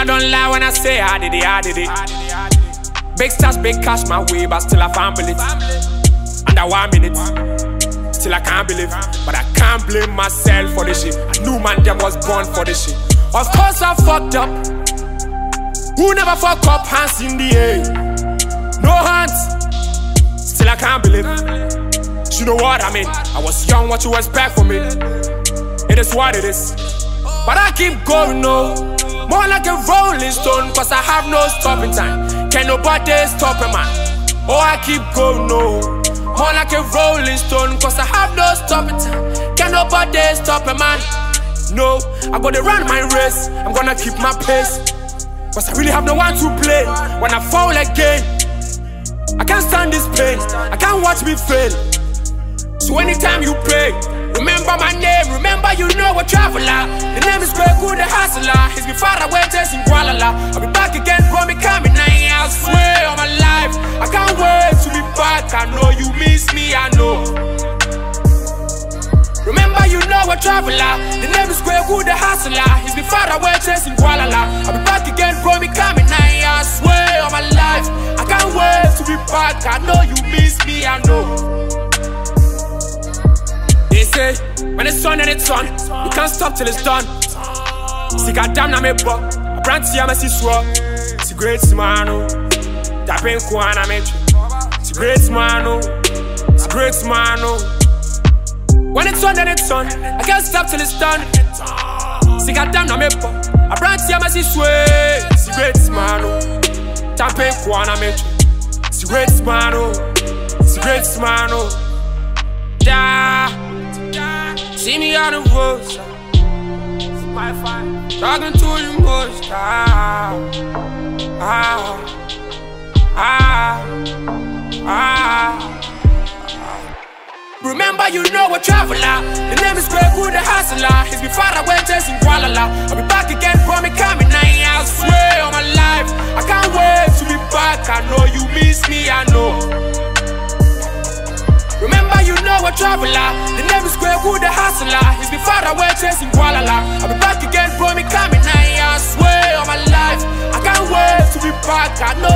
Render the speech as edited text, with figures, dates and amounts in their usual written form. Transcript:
don't lie when I say I did it. Big stars, big cash my way, but still I can't believe. Under 1 minute, still I can't believe. But I can't blame myself for this shit. I knew man them was born for this shit. Of course I fucked up. Who never fuck up? Hands in the air. No hands. Still I can't believe. You know what I mean? I was young, what you expect from me? It is what it is. But I keep going, no. More like a rolling stone, cause I have no stopping time. Can't nobody stop a man. Oh, I keep going, no. More like a rolling stone, cause I have no stopping time. Can't nobody stop a man. No, I'm gonna run my race. I'm gonna keep my pace. Cause I really have no one to play. When I fall again, I can't stand this pain. I can't watch me fail. So anytime you pray, remember my name, remember you know a traveler. The name is Kweku the hustler. He's been far away chasing Kuala. I'll be back again, bro, me coming now. I swear on my life, I can't wait to be back. I know you miss me, I know. Remember you know a traveler. The name is Kweku the hustler. He's been far away chasing Kuala. I'll be back again, bro, me coming now. I swear on my life, I can't wait to be back. I know you miss me, I know. They say, when it's on and it's on, you can't stop till it's done. See, goddamn, na me buck. I brand to you, see swap. It's a great man, oh. Tapping Kuana, me. It's a great man, oh. It's a great man, oh. When it's on and it's on, I can't stop till it's done. See, goddamn, na me buck. I brand to you, see swap. It's a great man, oh. Tapping Kuana, me. It's a great man, oh. It's a great man, oh. Yeah. See me on the road, talking to the most. Remember you know a traveler. The name is Kweku the hustler. He's been far away chasing Kuala. I'll be back again, bro, me coming now. I swear on my life, I can't wait to be back. I know you miss me, I know. Remember you know a traveler. The name is Kweku the hustler. He's been far away chasing Kuala. I'll be back again, bro, me coming now. I swear on my life, I can't wait to be back. I know